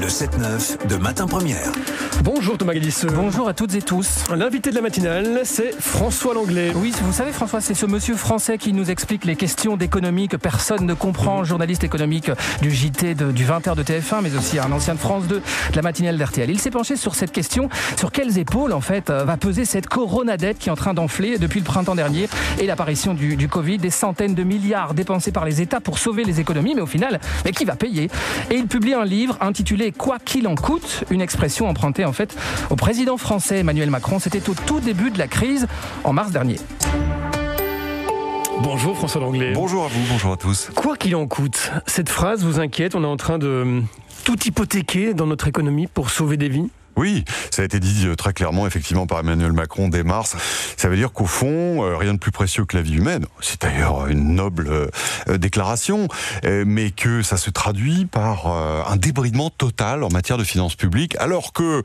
Le 7-9 de Matin Première. Bonjour Thomas Gallisseux. Bonjour à toutes et tous. L'invité de la matinale, c'est François Langlais. Oui, vous savez François, c'est ce monsieur français qui nous explique les questions d'économie que personne ne comprend, journaliste économique du JT du 20h de TF1, mais aussi un ancien de France 2, de la matinale d'RTL. Il s'est penché sur cette question, sur quelles épaules en fait va peser cette coronadette qui est en train d'enfler depuis le printemps dernier et l'apparition du Covid, des centaines de milliards dépensés par les États pour sauver les économies, mais au final, qui va payer ? Et il publie un livre intitulé « Quoi qu'il en coûte », une expression empruntée en fait au président français Emmanuel Macron. C'était au tout début de la crise, en mars dernier. Bonjour François Langlais. Bonjour à vous, bonjour à tous. Quoi qu'il en coûte, cette phrase vous inquiète? On est en train de tout hypothéquer dans notre économie pour sauver des vies? Oui, ça a été dit très clairement, effectivement, par Emmanuel Macron dès mars. Ça veut dire qu'au fond, rien de plus précieux que la vie humaine. C'est d'ailleurs une noble déclaration, mais que ça se traduit par un débridement total en matière de finances publiques, alors que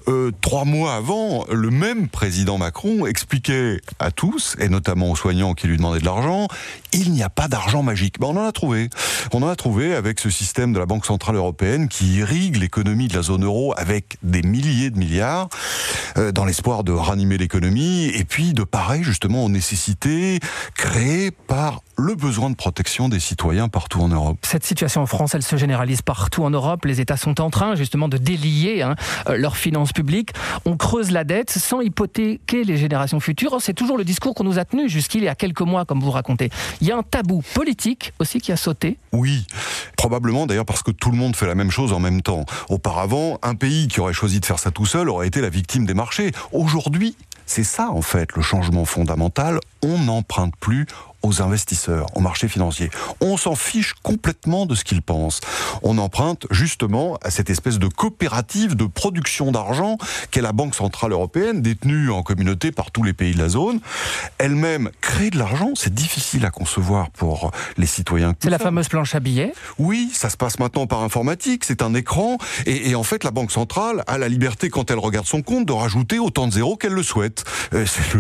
3 mois avant, le même président Macron expliquait à tous, et notamment aux soignants qui lui demandaient de l'argent, il n'y a pas d'argent magique. On en a trouvé. On en a trouvé avec ce système de la Banque Centrale Européenne qui irrigue l'économie de la zone euro avec des milliers de milliards dans l'espoir de ranimer l'économie et puis de parer justement aux nécessités créées par le besoin de protection des citoyens partout en Europe. Cette situation en France, elle se généralise partout en Europe. Les États sont en train justement de délier leurs finances publiques. On creuse la dette sans hypothéquer les générations futures. C'est toujours le discours qu'on nous a tenu jusqu'il y a quelques mois, comme vous racontez. Il y a un tabou politique aussi qui a sauté. Oui, probablement d'ailleurs parce que tout le monde fait la même chose en même temps. Auparavant, un pays qui aurait choisi de faire ça tout seul aurait été la victime des marchés. Aujourd'hui, c'est ça en fait le changement fondamental. On n'emprunte plus aux investisseurs, aux marchés financiers. On s'en fiche complètement de ce qu'ils pensent. On emprunte justement à cette espèce de coopérative de production d'argent qu'est la Banque Centrale Européenne, détenue en communauté par tous les pays de la zone. Elle-même crée de l'argent, c'est difficile à concevoir pour les citoyens. C'est la fameuse planche à billets ? Oui, ça se passe maintenant par informatique, c'est un écran, et en fait la Banque Centrale a la liberté, quand elle regarde son compte, de rajouter autant de zéros qu'elle le souhaite. C'est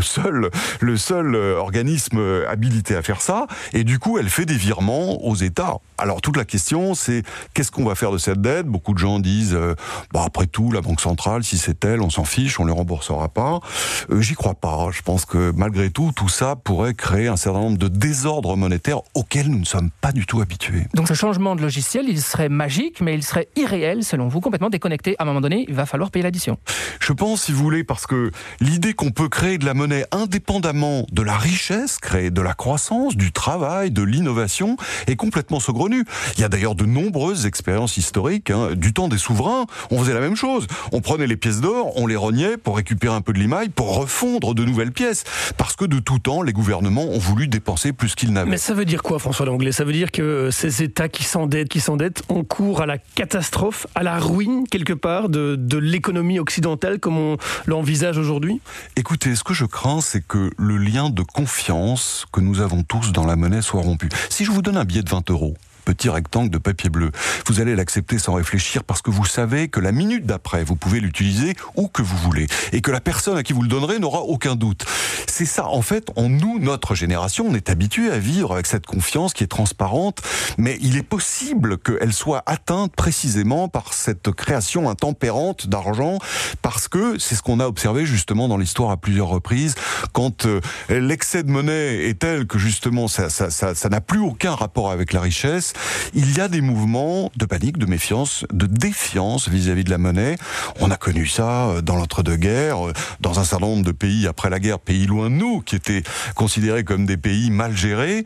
le seul organisme habilité à faire ça, et du coup elle fait des virements aux États. Alors toute la question c'est qu'est-ce qu'on va faire de cette dette ? Beaucoup de gens disent après tout la Banque Centrale, si c'est elle, on s'en fiche, on ne les remboursera pas. J'y crois pas. Je pense que malgré tout ça pourrait créer un certain nombre de désordres monétaires auxquels nous ne sommes pas du tout habitués. Donc ce changement de logiciel, il serait magique, mais il serait irréel selon vous, complètement déconnecté. À un moment donné, il va falloir payer l'addition. Je pense, si vous voulez, parce que l'idée qu'on peut créer de la monnaie indépendamment de la richesse, créer de la croissance, du travail, de l'innovation, est complètement saugrenue. Il y a d'ailleurs de nombreuses expériences historiques. Du temps des souverains, on faisait la même chose. On prenait les pièces d'or, on les rognait pour récupérer un peu de limaille, pour refondre de nouvelles pièces. Parce que de tout temps, les gouvernements ont voulu dépenser plus qu'ils n'avaient. Mais ça veut dire quoi, François Langlais ? Ça veut dire que ces États qui s'endettent, on court à la catastrophe, à la ruine, quelque part, de l'économie occidentale comme on l'envisage aujourd'hui ? Écoutez, ce que je crains, c'est que le lien de confiance que nous avons tous dans la monnaie soit rompu. Si je vous donne un billet de 20 €, petit rectangle de papier bleu, vous allez l'accepter sans réfléchir parce que vous savez que la minute d'après, vous pouvez l'utiliser où que vous voulez et que la personne à qui vous le donnerez n'aura aucun doute. C'est ça, en fait, notre génération, on est habitué à vivre avec cette confiance qui est transparente, mais il est possible qu'elle soit atteinte précisément par cette création intempérante d'argent parce que c'est ce qu'on a observé justement dans l'histoire à plusieurs reprises quand l'excès de monnaie est tel que justement ça n'a plus aucun rapport avec la richesse. Il y a des mouvements de panique, de méfiance, de défiance vis-à-vis de la monnaie. On a connu ça dans l'entre-deux-guerres, dans un certain nombre de pays après la guerre, pays loin de nous, qui étaient considérés comme des pays mal gérés.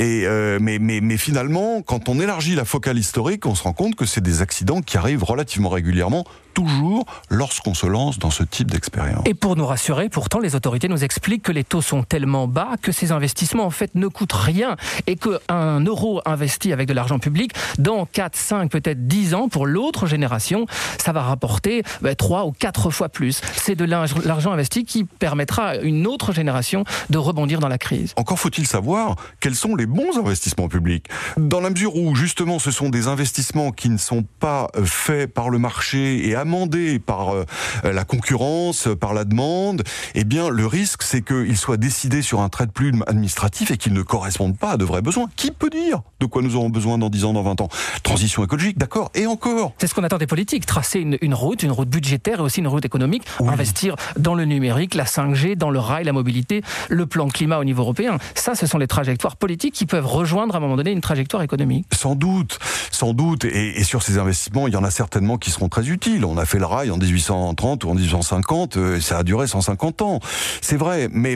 Mais finalement, quand on élargit la focale historique, on se rend compte que c'est des accidents qui arrivent relativement régulièrement, toujours lorsqu'on se lance dans ce type d'expérience. Et pour nous rassurer, pourtant, les autorités nous expliquent que les taux sont tellement bas que ces investissements, en fait, ne coûtent rien et qu'un euro investi avec de l'argent public, dans 4, 5, peut-être 10 ans, pour l'autre génération, ça va rapporter 3 ou 4 fois plus. C'est de l'argent investi qui permettra à une autre génération de rebondir dans la crise. Encore faut-il savoir quels sont les bons investissements publics. Dans la mesure où, justement, ce sont des investissements qui ne sont pas faits par le marché et amendés par la concurrence, par la demande, eh bien, le risque, c'est qu'ils soient décidés sur un trait de plume administratif et qu'ils ne correspondent pas à de vrais besoins. Qui peut dire de quoi nous aurons besoin besoin dans 10 ans, dans 20 ans. Transition écologique, d'accord, et encore. C'est ce qu'on attend des politiques, tracer une route budgétaire et aussi une route économique, investir dans le numérique, la 5G, dans le rail, la mobilité, le plan climat au niveau européen. Ça, ce sont les trajectoires politiques qui peuvent rejoindre à un moment donné une trajectoire économique. Sans doute. Et sur ces investissements, il y en a certainement qui seront très utiles. On a fait le rail en 1830 ou en 1850, ça a duré 150 ans. C'est vrai, mais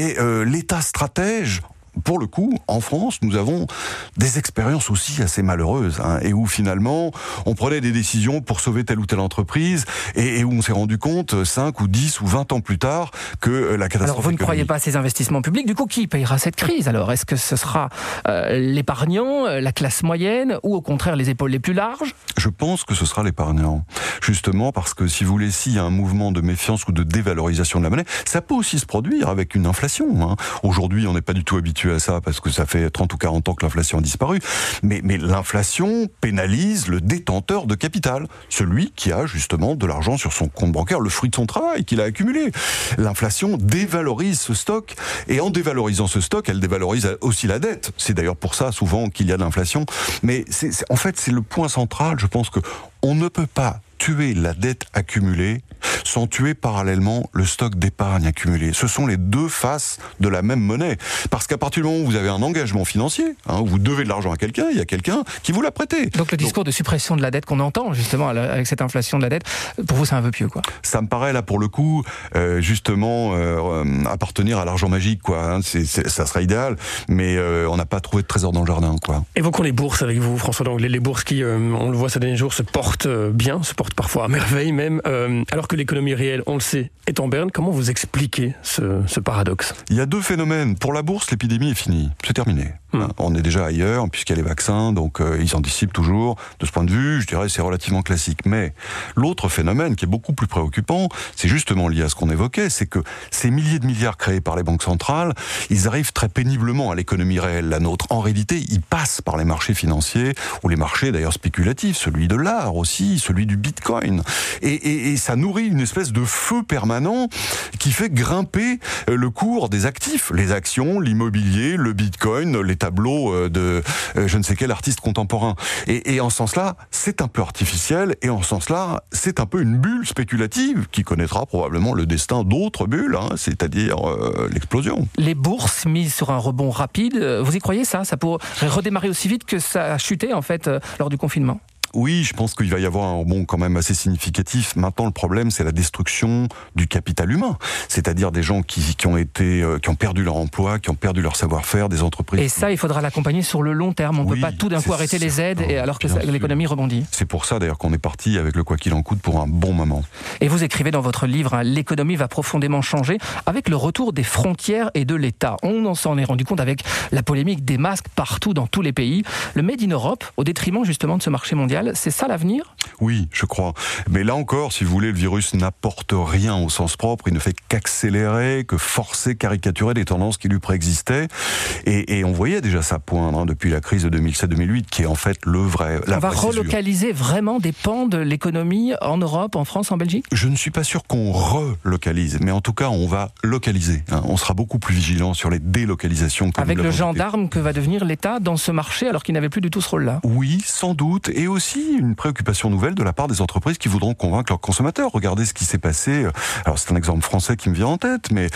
l'État stratège, pour le coup, en France, nous avons des expériences aussi assez malheureuses, et où finalement, on prenait des décisions pour sauver telle ou telle entreprise, et où on s'est rendu compte 5 ou 10 ou 20 ans plus tard que la catastrophe. Alors vous ne croyez pas à ces investissements publics, du coup qui payera cette crise alors? Est-ce que ce sera l'épargnant, la classe moyenne, ou au contraire les épaules les plus larges? Je pense que ce sera l'épargnant, justement parce que si vous voulez, s'il y a un mouvement de méfiance ou de dévalorisation de la monnaie, ça peut aussi se produire avec une inflation. Aujourd'hui, on n'est pas du tout habitué à ça parce que ça fait 30 ou 40 ans que l'inflation a disparu, mais l'inflation pénalise le détenteur de capital, celui qui a justement de l'argent sur son compte bancaire, le fruit de son travail qu'il a accumulé. L'inflation dévalorise ce stock, et en dévalorisant ce stock, elle dévalorise aussi la dette. C'est d'ailleurs pour ça souvent qu'il y a de l'inflation, mais en fait c'est le point central. Je pense que on ne peut pas tuer la dette accumulée sans tuer parallèlement le stock d'épargne accumulé. Ce sont les deux faces de la même monnaie. Parce qu'à partir du moment où vous avez un engagement financier, vous devez de l'argent à quelqu'un, il y a quelqu'un qui vous l'a prêté. Donc le discours de suppression de la dette qu'on entend justement avec cette inflation de la dette, pour vous c'est un vœu pieux, quoi? Ça me paraît là pour le coup justement appartenir à l'argent magique, quoi. Ça serait idéal, mais on n'a pas trouvé de trésor dans le jardin, quoi. Évoquons les bourses avec vous, François Lenglet. Les bourses qui, on le voit ces derniers jours, se portent bien, se portent parfois à merveille même, alors que l'économie réelle, on le sait, est en berne. Comment vous expliquez ce paradoxe? Il y a deux phénomènes. Pour la bourse, l'épidémie est finie. C'est terminé. On est déjà ailleurs, puisqu'il y a les vaccins, donc ils anticipent toujours. De ce point de vue, je dirais, c'est relativement classique. Mais l'autre phénomène, qui est beaucoup plus préoccupant, c'est justement lié à ce qu'on évoquait, c'est que ces milliers de milliards créés par les banques centrales, ils arrivent très péniblement à l'économie réelle, la nôtre. En réalité, ils passent par les marchés financiers, ou les marchés d'ailleurs spéculatifs, celui de l'art aussi, celui du bitcoin. Et ça nourrit une espèce de feu permanent qui fait grimper le cours des actifs, les actions, l'immobilier, le bitcoin, les tableaux de je ne sais quel artiste contemporain. Et en ce sens-là, c'est un peu artificiel, et en ce sens-là, c'est un peu une bulle spéculative qui connaîtra probablement le destin d'autres bulles, c'est-à-dire l'explosion. Les bourses mises sur un rebond rapide, vous y croyez ça? Ça pourrait redémarrer aussi vite que ça a chuté en fait lors du confinement? Oui, je pense qu'il va y avoir un rebond quand même assez significatif. Maintenant, le problème, c'est la destruction du capital humain. C'est-à-dire des gens qui ont perdu leur emploi, qui ont perdu leur savoir-faire, des entreprises. Et ça, il faudra l'accompagner sur le long terme. On ne peut pas tout d'un coup arrêter les aides alors que l'économie rebondit. C'est pour ça d'ailleurs qu'on est parti avec le quoi qu'il en coûte pour un bon moment. Et vous écrivez dans votre livre, l'économie va profondément changer avec le retour des frontières et de l'État. On s'en est rendu compte avec la polémique des masques partout dans tous les pays. Le Made in Europe, au détriment justement de ce marché mondial. C'est ça l'avenir? Oui, je crois. Mais là encore, si vous voulez, le virus n'apporte rien au sens propre. Il ne fait qu'accélérer, que forcer, caricaturer des tendances qui lui préexistaient. Et on voyait déjà ça poindre depuis la crise de 2007-2008, qui est en fait la vraie césure. On va relocaliser vraiment des pans de l'économie en Europe, en France, en Belgique? Je ne suis pas sûr qu'on relocalise, mais en tout cas, on va localiser. On sera beaucoup plus vigilant sur les délocalisations. Avec le gendarme que va devenir l'État dans ce marché, alors qu'il n'avait plus du tout ce rôle-là? Oui, sans doute. Et aussi une préoccupation nouvelle de la part des entreprises qui voudront convaincre leurs consommateurs. Regardez ce qui s'est passé. Alors c'est un exemple français qui me vient en tête, mais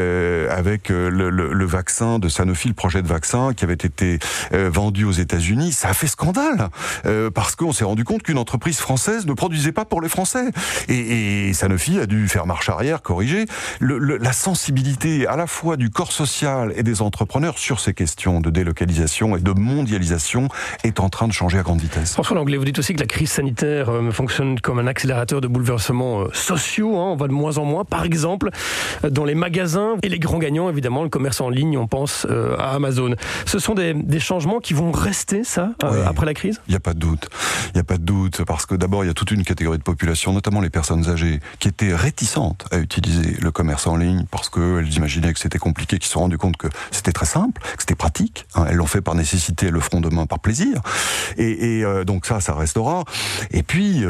avec le vaccin de Sanofi, le projet de vaccin qui avait été vendu aux États-Unis, ça a fait scandale parce qu'on s'est rendu compte qu'une entreprise française ne produisait pas pour les Français. Et Sanofi a dû faire marche arrière, corriger. La sensibilité à la fois du corps social et des entrepreneurs sur ces questions de délocalisation et de mondialisation est en train de changer à grande vitesse. François Lenglet, vous dites aussi que la crise sanitaire fonctionne comme un accélérateur de bouleversements sociaux. On va de moins en moins, par exemple, dans les magasins. Et les grands gagnants, évidemment, le commerce en ligne, on pense à Amazon. Ce sont des changements qui vont rester, oui, après la crise? Il n'y a pas de doute. Il n'y a pas de doute, parce que d'abord, il y a toute une catégorie de population, notamment les personnes âgées, qui étaient réticentes à utiliser le commerce en ligne parce qu'elles imaginaient que c'était compliqué, qui se sont rendues compte que c'était très simple, que c'était pratique. Elles l'ont fait par nécessité, elles le feront demain par plaisir. Et donc ça restera. Et puis,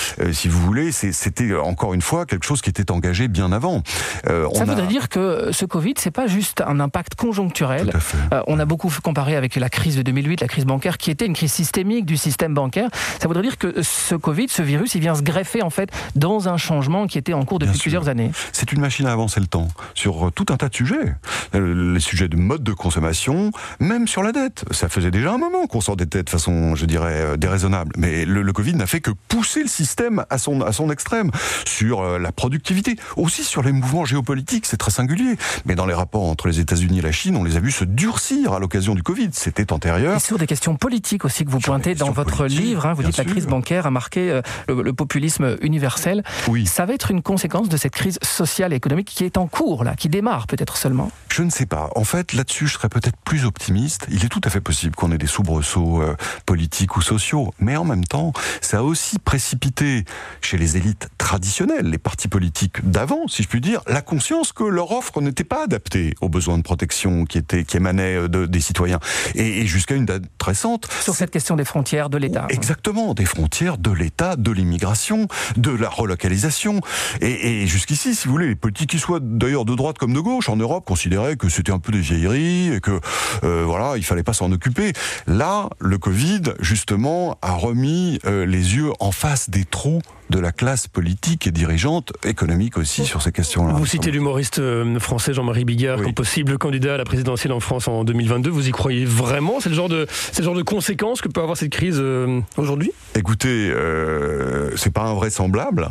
si vous voulez, c'était encore une fois quelque chose qui était engagé bien avant. Ça voudrait dire que ce Covid, c'est pas juste un impact conjoncturel. Tout à fait. On a beaucoup comparé avec la crise de 2008, la crise bancaire, qui était une crise systémique du système bancaire. Ça voudrait dire que ce Covid, ce virus, il vient se greffer en fait dans un changement qui était en cours depuis plusieurs années. C'est une machine à avancer le temps sur tout un tas de sujets. Les sujets de mode de consommation, même sur la dette. Ça faisait déjà un moment qu'on s'endettait de façon, je dirais, déraisonnable. Mais le Covid n'a fait que pousser le système à son extrême. Sur la productivité, aussi sur les mouvements géopolitiques, c'est très singulier. Mais dans les rapports entre les États-Unis et la Chine, on les a vus se durcir à l'occasion du Covid. C'était antérieur. Et sur des questions politiques aussi que vous pointez dans votre livre, vous dites que la crise bancaire a marqué le populisme universel. Oui. Ça va être une conséquence de cette crise sociale et économique qui est en cours, là, qui démarre peut-être seulement. Je ne sais pas. En fait, là-dessus, je serais peut-être plus optimiste. Il est tout à fait possible qu'on ait des soubresauts politiques ou sociaux. Mais en même temps, ça a aussi précipité chez les élites traditionnelles, les partis politiques d'avant, si je puis dire, la conscience que leur offre n'était pas adaptée aux besoins de protection qui émanaient des citoyens. Et jusqu'à une date récente... Sur cette question des frontières de l'État. Exactement, des frontières, de l'État, de l'immigration, de la relocalisation. Et jusqu'ici, si vous voulez, les politiques qui soient d'ailleurs de droite comme de gauche en Europe considéraient que c'était un peu des vieilleries et que voilà, il fallait pas s'en occuper. Là, le Covid, justement, a remis les yeux en face des trous de la classe politique et dirigeante, économique aussi, sur ces questions-là. Vous citez l'humoriste français Jean-Marie Bigard comme possible candidat à la présidentielle en France en 2022. Vous y croyez vraiment ? C'est le genre de conséquences que peut avoir cette crise aujourd'hui ? Écoutez, c'est pas invraisemblable.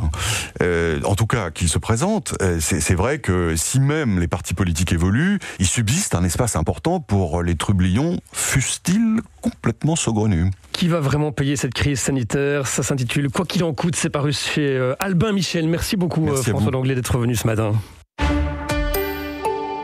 En tout cas, qu'il se présente. C'est vrai que si même les partis politiques évoluent, il subsiste un espace important pour les trublions, fussent-ils complètement saugrenus. Qui va vraiment payer cette crise sanitaire ? Ça s'intitule « Quoi qu'il en coûte », c'est paru chez Albin Michel. Merci beaucoup François Langlais d'être venu ce matin.